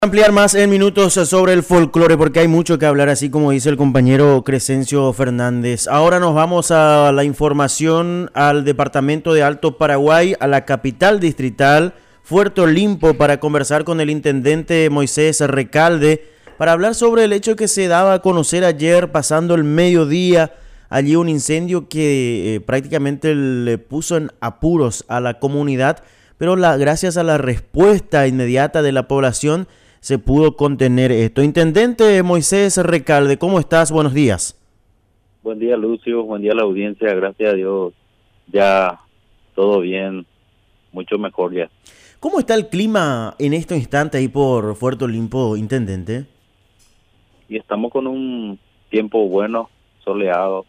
Ampliar más en minutos sobre el folclore porque hay mucho que hablar, así como dice el compañero Crescencio Fernández. Ahora nos vamos a la información al departamento de Alto Paraguay, a la capital distrital, Puerto Limpo, para conversar con el intendente Moisés Recalde, para hablar sobre el hecho que se daba a conocer ayer, pasando el mediodía, allí un incendio que prácticamente le puso en apuros a la comunidad, pero gracias a la respuesta inmediata de la población, se pudo contener esto. Intendente Moisés Recalde, ¿cómo estás? Buenos días. Buen día, Lucio, buen día a la audiencia, gracias a Dios, ya todo bien, mucho mejor ya. ¿Cómo está el clima en este instante ahí por Puerto Limpo, intendente? Y estamos con un tiempo bueno, soleado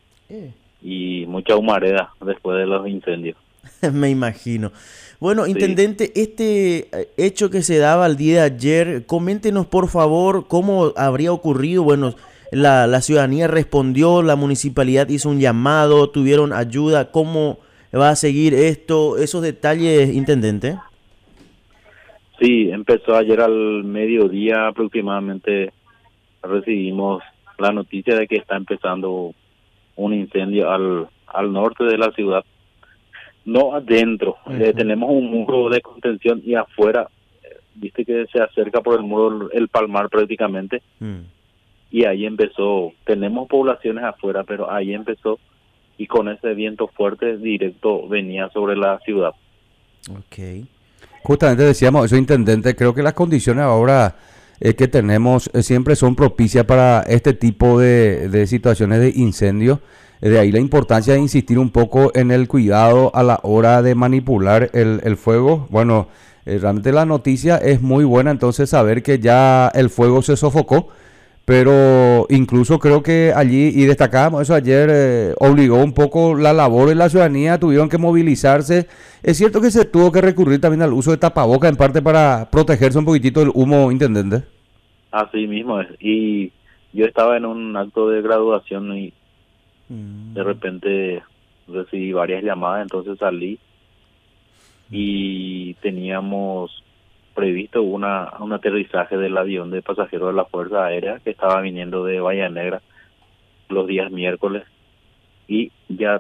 y mucha humareda después de los incendios. Me imagino. Bueno, Sí, intendente, este hecho que se daba el día de ayer, coméntenos por favor cómo habría ocurrido. Bueno, la ciudadanía respondió, la municipalidad hizo un llamado, tuvieron ayuda. ¿Cómo va a seguir esto? Esos detalles, intendente. sí, empezó ayer al mediodía aproximadamente, recibimos la noticia de que está empezando un incendio al norte de la ciudad. No adentro, tenemos un muro de contención y afuera, viste que se acerca por el muro el palmar prácticamente, y ahí empezó, tenemos poblaciones afuera, pero ahí empezó, y con ese viento fuerte directo venía sobre la ciudad. Ok. Justamente decíamos eso, intendente, creo que las condiciones ahora que tenemos siempre son propicias para este tipo de situaciones de incendio. De ahí la importancia de insistir un poco en el cuidado a la hora de manipular el fuego. Bueno, realmente la noticia es muy buena, entonces saber que ya el fuego se sofocó, pero incluso creo que allí, y destacábamos eso ayer, obligó un poco la labor de la ciudadanía, tuvieron que movilizarse. Es cierto que se tuvo que recurrir también al uso de tapaboca en parte para protegerse un poquitito del humo, intendente. Así mismo es, y yo estaba en un acto de graduación y de repente recibí varias llamadas, entonces salí y teníamos previsto un aterrizaje del avión de pasajeros de la Fuerza Aérea que estaba viniendo de Bahía Negra los días miércoles, y ya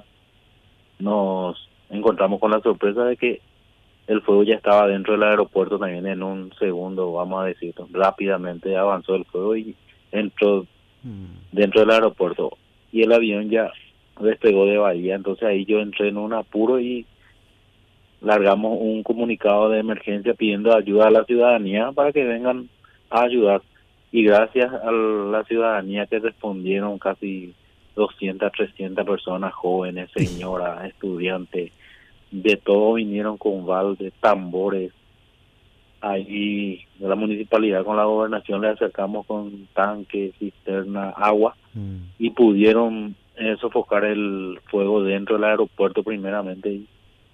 nos encontramos con la sorpresa de que el fuego ya estaba dentro del aeropuerto también en un segundo, vamos a decir, rápidamente avanzó el fuego y entró dentro del aeropuerto y el avión ya despegó de Bahía. Entonces ahí yo entré en un apuro y largamos un comunicado de emergencia pidiendo ayuda a la ciudadanía para que vengan a ayudar, y gracias a la ciudadanía que respondieron casi 200, 300 personas, jóvenes, señoras, estudiantes, de todo vinieron con baldes, tambores. Ahí de la municipalidad con la gobernación le acercamos con tanques, cisterna, agua, y pudieron sofocar el fuego dentro del aeropuerto primeramente. Y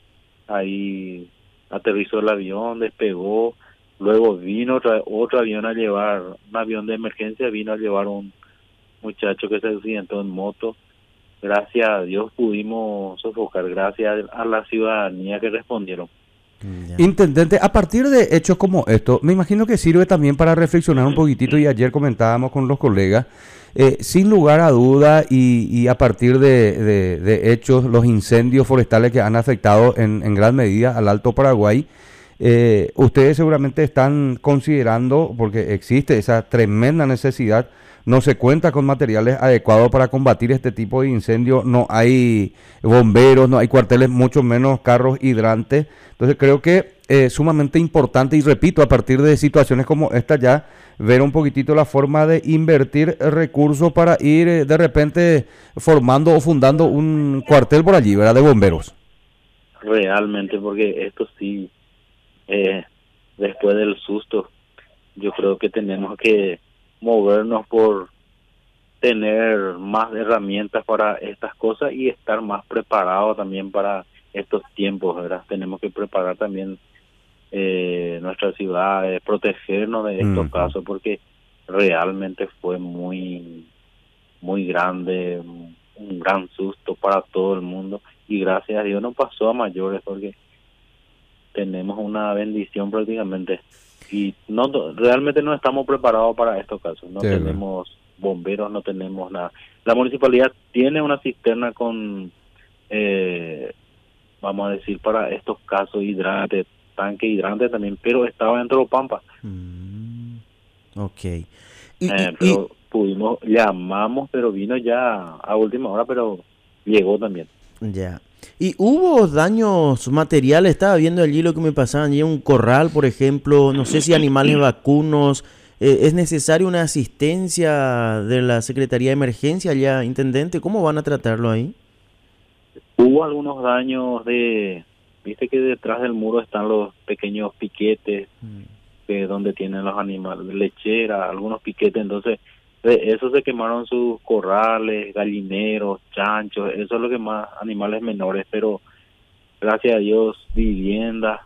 ahí aterrizó el avión, despegó, luego vino otro avión a llevar, un avión de emergencia vino a llevar un muchacho que se accidentó en moto. Gracias a Dios pudimos sofocar, gracias a la ciudadanía que respondieron. Ya. Intendente, a partir de hechos como esto, me imagino que sirve también para reflexionar un poquitito, y ayer comentábamos con los colegas, sin lugar a duda y a partir de hechos, los incendios forestales que han afectado en gran medida al Alto Paraguay, ustedes seguramente están considerando, porque existe esa tremenda necesidad, no se cuenta con materiales adecuados para combatir este tipo de incendios, no hay bomberos, no hay cuarteles, mucho menos carros hidrantes. Entonces creo que es sumamente importante, y repito, a partir de situaciones como esta ya, ver un poquitito la forma de invertir recursos para ir de repente formando o fundando un cuartel por allí, ¿verdad? De bomberos. Realmente, porque esto sí, después del susto, yo creo que tenemos que movernos por tener más herramientas para estas cosas y estar más preparados también para estos tiempos, ¿verdad? Tenemos que preparar también nuestras ciudades, protegernos de estos casos, porque realmente fue muy, muy grande, un gran susto para todo el mundo, y gracias a Dios no pasó a mayores, porque tenemos una bendición prácticamente. y realmente no estamos preparados para estos casos. No Sí, tenemos bomberos, no tenemos nada. La municipalidad tiene una cisterna con, vamos a decir, para estos casos hidrantes, tanque hidrante también, pero estaba dentro de Pampa. Ok. Pero llamamos, pero vino ya a última hora, pero llegó también. Ya. ¿Y hubo daños materiales? Estaba viendo allí lo que me pasaban, allí un corral, por ejemplo, no sé si animales vacunos. ¿Es necesaria una asistencia de la Secretaría de Emergencia allá, intendente? ¿Cómo van a tratarlo ahí? Hubo algunos daños viste que detrás del muro están los pequeños piquetes, donde tienen los animales, lechera, algunos piquetes, entonces de eso se quemaron sus corrales, gallineros, chanchos, eso es lo que más, animales menores, pero gracias a Dios, viviendas,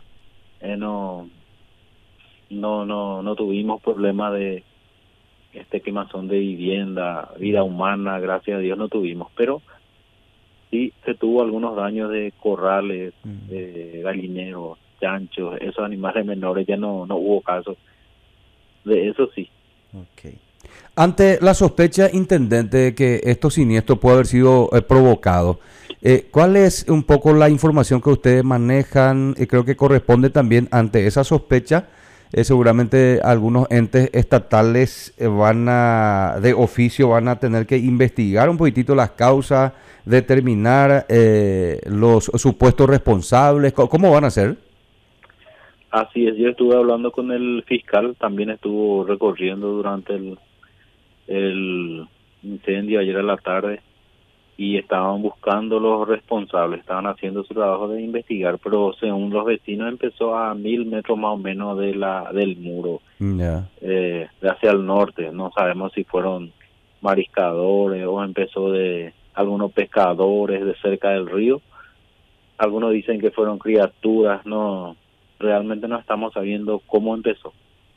no tuvimos problema de quemazón de vivienda, vida humana, gracias a Dios no tuvimos, pero sí se tuvo algunos daños de corrales, de gallineros, chanchos, esos animales menores ya no hubo caso de eso, sí. Ok. Ante la sospecha, intendente, de que estos siniestros puede haber sido provocados, ¿cuál es un poco la información que ustedes manejan? Creo que corresponde también ante esa sospecha. Seguramente algunos entes estatales de oficio van a tener que investigar un poquitito las causas, determinar los supuestos responsables. ¿Cómo van a hacer? Así es, yo estuve hablando con el fiscal, también estuvo recorriendo durante el incendio ayer a la tarde y estaban buscando los responsables, estaban haciendo su trabajo de investigar, pero según los vecinos empezó a 1000 metros más o menos del muro, de hacia el norte. No sabemos si fueron mariscadores o empezó de algunos pescadores de cerca del río. Algunos dicen que fueron criaturas, realmente no estamos sabiendo cómo empezó.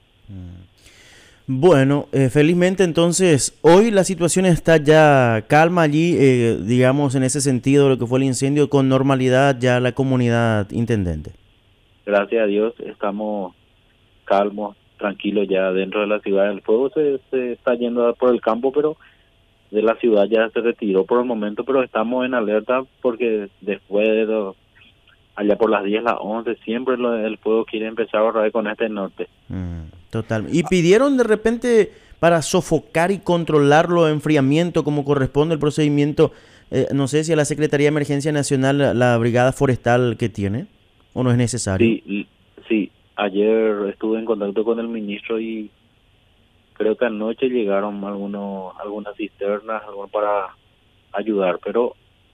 Bueno, felizmente entonces hoy la situación está ya calma allí, digamos en ese sentido, lo que fue el incendio, con normalidad ya la comunidad, intendente. Gracias a Dios estamos calmos, tranquilos ya dentro de la ciudad. El fuego se está yendo por el campo, pero de la ciudad ya se retiró por el momento, pero estamos en alerta porque después de allá por las 10, las 11, siempre el fuego quiere empezar otra vez con este norte. Total. Y pidieron de repente para sofocar y controlar los enfriamientos como corresponde el procedimiento, no sé si a la Secretaría de Emergencia Nacional, la Brigada Forestal que tiene, o no es necesario. Sí, ayer estuve en contacto con el ministro y creo que anoche llegaron algunas cisternas para ayudar, pero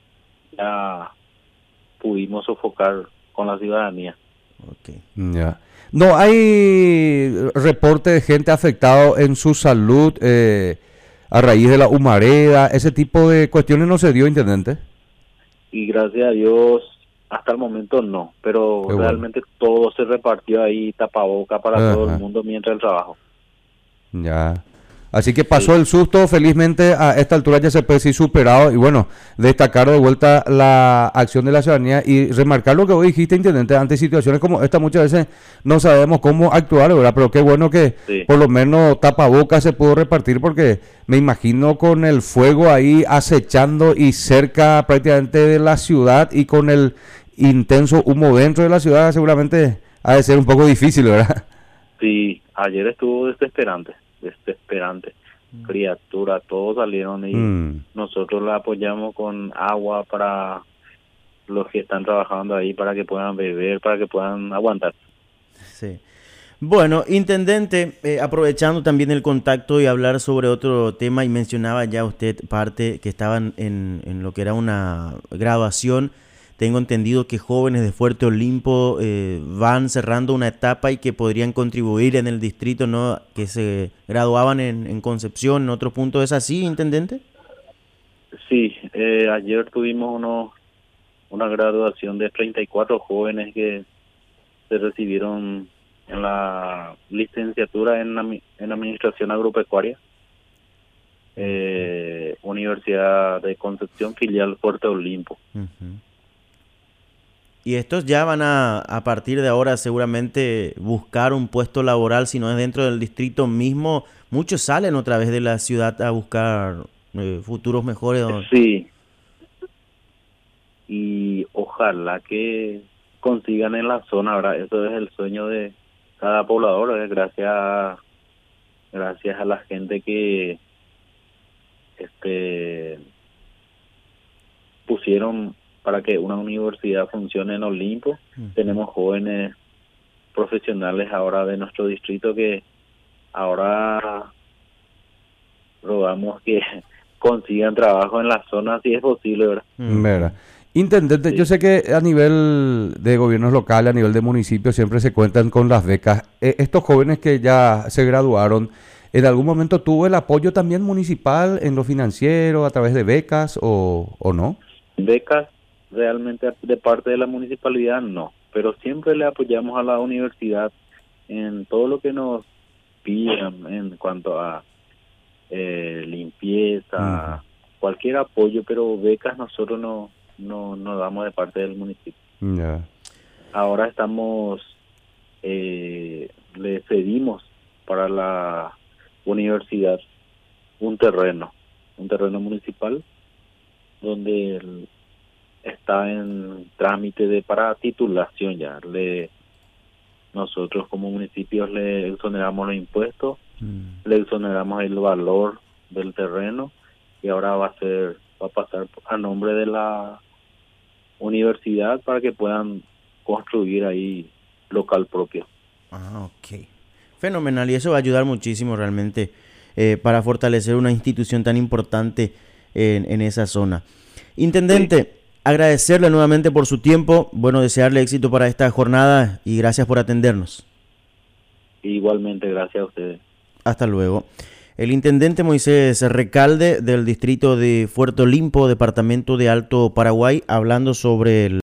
ya pudimos sofocar con la ciudadanía. Okay. Ya. No hay reporte de gente afectada en su salud a raíz de la humareda, ese tipo de cuestiones no se dio, intendente. Y gracias a Dios hasta el momento no, pero Qué realmente todo se repartió ahí, tapaboca para todo el mundo mientras el trabajo. Ya. Así que pasó el susto, felizmente a esta altura ya se puede decir superado y bueno, destacar de vuelta la acción de la ciudadanía y remarcar lo que vos dijiste, intendente, ante situaciones como esta muchas veces no sabemos cómo actuar, ¿verdad? Pero qué bueno que por lo menos tapabocas se pudo repartir porque me imagino con el fuego ahí acechando y cerca prácticamente de la ciudad y con el intenso humo dentro de la ciudad seguramente ha de ser un poco difícil, ¿verdad? Sí, ayer estuvo desesperante, criatura, todos salieron y nosotros la apoyamos con agua para los que están trabajando ahí, para que puedan beber, para que puedan aguantar. Sí. Bueno, intendente, aprovechando también el contacto y hablar sobre otro tema, y mencionaba ya usted parte que estaban en lo que era una graduación. Tengo entendido que jóvenes de Fuerte Olimpo van cerrando una etapa y que podrían contribuir en el distrito, ¿no? Que se graduaban en Concepción, en otro punto. ¿Es así, intendente? Sí, ayer tuvimos una graduación de 34 jóvenes que se recibieron en la licenciatura en Administración Agropecuaria, Universidad de Concepción, filial Fuerte Olimpo. Y estos ya van a partir de ahora seguramente buscar un puesto laboral, si no es dentro del distrito mismo. Muchos salen otra vez de la ciudad a buscar futuros mejores. Sí, y ojalá que consigan en la zona, ¿verdad? Eso es el sueño de cada poblador, ¿eh? Gracias a la gente que pusieron para que una universidad funcione en Olimpo. Tenemos jóvenes profesionales ahora de nuestro distrito que ahora rogamos que consigan trabajo en la zona si es posible, ¿verdad? ¿Verdad? Intendente, Sí. yo sé que a nivel de gobiernos locales, a nivel de municipios, siempre se cuentan con las becas. Estos jóvenes que ya se graduaron, ¿en algún momento tuvo el apoyo también municipal en lo financiero, a través de becas o no? Becas realmente de parte de la municipalidad no, pero siempre le apoyamos a la universidad en todo lo que nos pidan en cuanto a limpieza, cualquier apoyo, pero becas nosotros no damos de parte del municipio. Ya. Ahora le cedimos para la universidad un terreno municipal donde está en trámite para titulación ya. Nosotros como municipios le exoneramos los impuestos, le exoneramos el valor del terreno y ahora va a pasar a nombre de la universidad para que puedan construir ahí local propio. Ah, ok. Fenomenal, y eso va a ayudar muchísimo realmente para fortalecer una institución tan importante en esa zona. Intendente, sí, agradecerle nuevamente por su tiempo, bueno, desearle éxito para esta jornada y gracias por atendernos. Igualmente, gracias a ustedes. Hasta luego. El intendente Moisés Recalde del distrito de Puerto Limpo, departamento de Alto Paraguay, hablando sobre el